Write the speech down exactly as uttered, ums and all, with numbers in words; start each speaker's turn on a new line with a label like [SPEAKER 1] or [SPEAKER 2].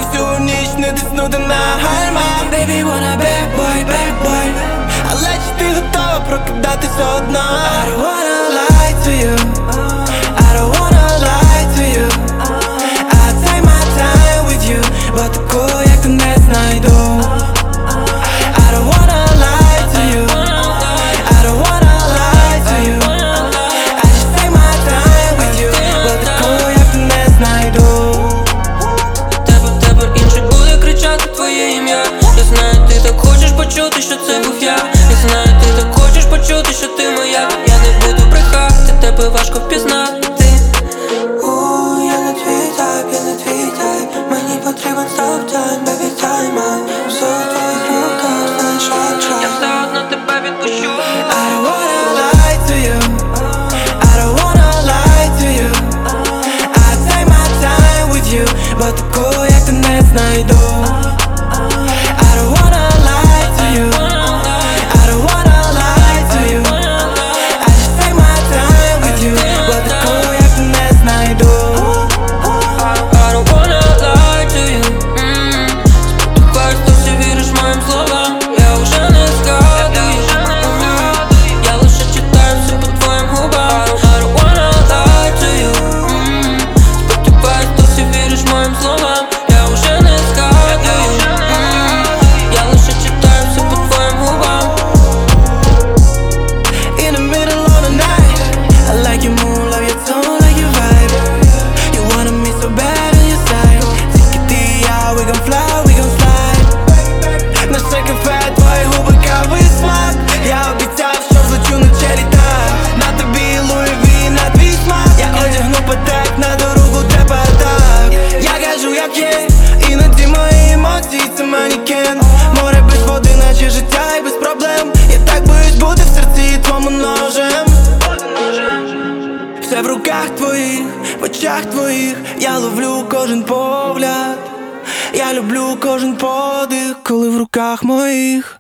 [SPEAKER 1] всю ніч не тиснути на гальма. Baby, wanna bad boy, bad boy. Але чи ти готова прокидатися одна? I don't wanna lie to you, I don't wanna lie to you. I take my time with you, but такого як ти не знайду. I don't wanna lie to you, I don't wanna lie to you. I just take my time with you, but такого як ти не знайду.
[SPEAKER 2] Тебе, в тебе інший буде кричати твоє ім'я. Я знаю, ти так хочеш почути, що це був я. Я знаю, ти так хочеш почути, що ти моя. Я не буду брехати, тебе важко впізнати.
[SPEAKER 1] Ууу, я не твій тайп, я не твій тайп. Мені потрібен стоп-тайм, baby, time out. Все в твоїх руках, знаєш, I try.
[SPEAKER 2] Я все одно тебе відпущу.
[SPEAKER 1] I don't wanna lie to you, I don't wanna lie to you. I take my time with you, but такого як ти не знайду. I don't wanna lie to you, I don't wanna lie to you. I just take my time with you, but такого як ти не знайду.
[SPEAKER 2] I don't wanna lie to you. mm. Сподіваюсь, досі віриш моїм словам. Я вже не згадую, mm. Я лише читаю все по твоїм губам. I don't wanna lie to you. mm. Сподіваюсь, досі віриш моїм словам. Я вже не згадую, mm. Я лише читаю все по твоїм губам.
[SPEAKER 1] In the middle of the night, I like your mood, love your tone, like your vibe. You wanted me so bad on your side. Take it D out, we gon' fly, we gon' slide. На шекафе твої губи, кави і смак. Я обіцяв, що влечу на черіта. На тобі Louis V, на твій смак. Я одягну патек, на дорогу треба так. Я кажу, як є, іноді мої емоції це манікен. Море без води, наче життя і без проблем. Я так боюсь бути в серці твому ножем. Все в руках твоїх, в очах твоїх. Я ловлю кожен погляд. Я люблю кожен подих, коли в руках моїх.